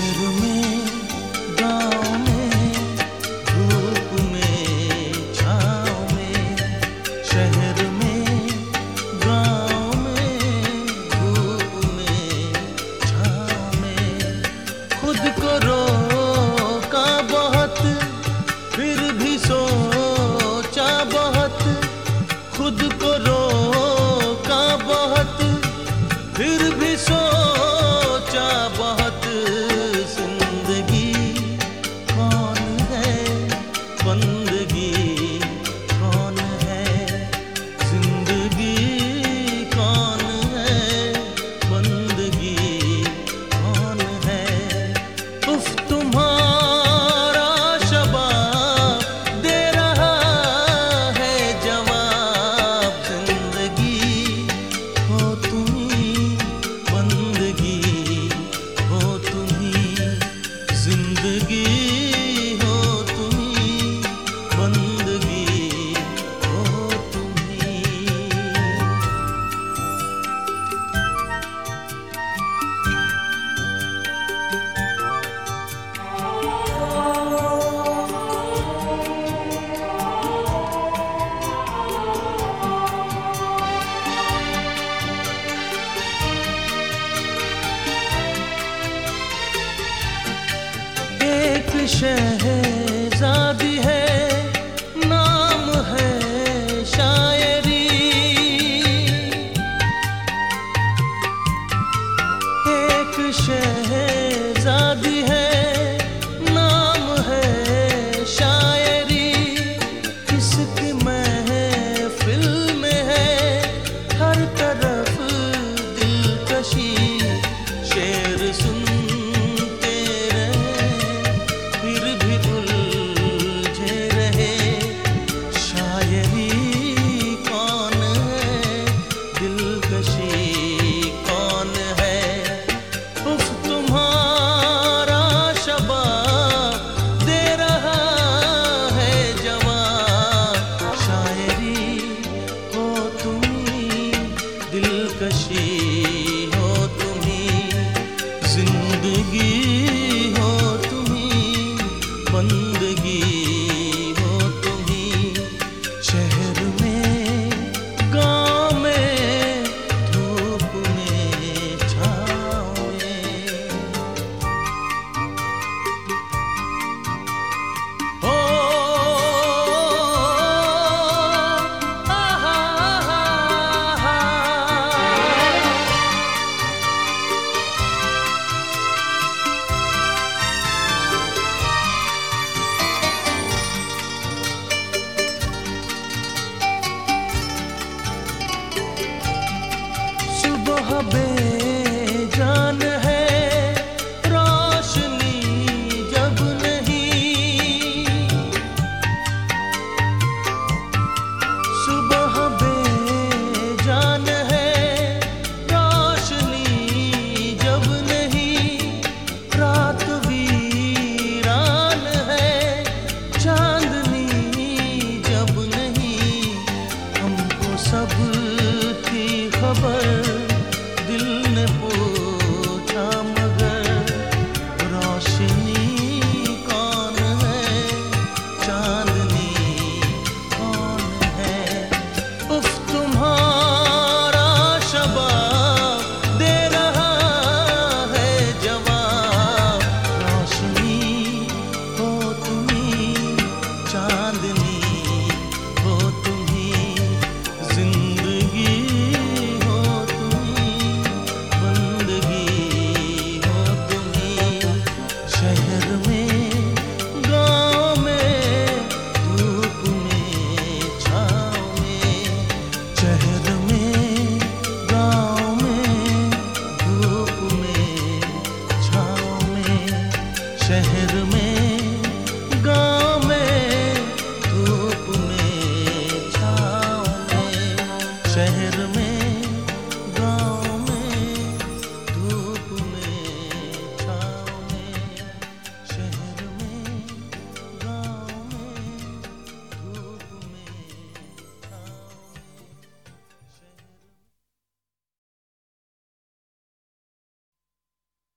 शहर में गाँव में धूप में छाँव में, शहर में गाँव में धूप में छाँव में, खुद को रोका बहुत फिर भी सोचा बहुत, खुद को रोका बहुत फिर भी सोचा बहुत। जिंदगी कौन है बंदगी कौन है, जिंदगी कौन है बंदगी कौन है। उफ तुम्हारा शबाब दे रहा है जवाब, जिंदगी हो तुम्ही बंदगी हो तुम्ही, जिंदगी हो तुम्ही बंदगी हो तुम्ही। एक शहजादी है नाम है शायरी, एक शहजादी है नाम है शायरी, किसकी महफिल में है हर तरफ दिलकशी, शेर सुनते रहे फिर भी उलझे रहे, शायरी कौन है दिलकशी कौन है। उफ तुम्हारा शबाब दे रहा है जवाब, शायरी हो तुम्ही दिलकशी हो तुम्ही, जिंदगी हो तुम्ही बंदगी हो तुम्ही। शहर में गाँव में धूप में छाँव में, हो आहा आहा। सुबह बेजान है रोशनी जब नहीं, सुबह बेजान है रोशनी जब नहीं, रात वीरान है चांदनी जब नहीं, हमको सब की खबर दिल ने पूछा मगर, रोशनी कौन है चांदनी कौन है। उफ तुम्हारा शबाब दे रहा है जवाब, रोशनी हो तुम्ही चांदनी हो तुम्ही, जिंदगी हो तुम्ही बंदगी हो तुम्ही। शहर में गाँव में धूप में छाँव में, शहर में गाँव में धूप में छाँव में, शहर में